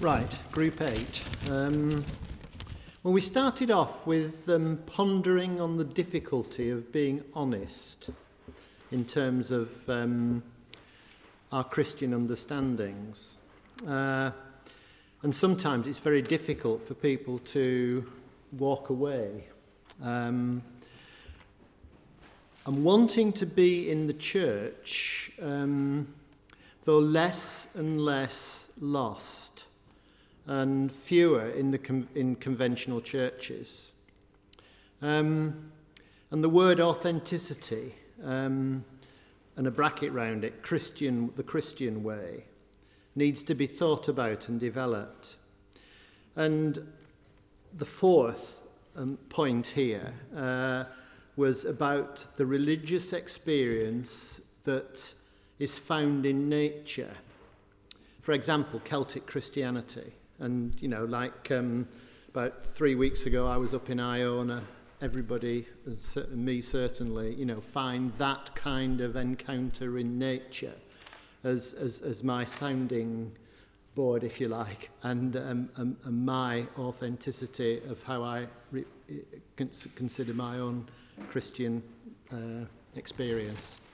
Right, Group 8. Well, we started off with pondering on the difficulty of being honest in terms of our Christian understandings. And sometimes it's very difficult for people to walk away. And wanting to be in the church, though less and less lost, and fewer in conventional churches. And the word authenticity, and a bracket round it, the Christian way, needs to be thought about and developed. And the fourth point here was about the religious experience that is found in nature. For example, Celtic Christianity. And, you know, like about 3 weeks ago, I was up in Iona. Everybody, me certainly, you know, find that kind of encounter in nature as my sounding board, if you like, and my authenticity of how I consider my own Christian experience.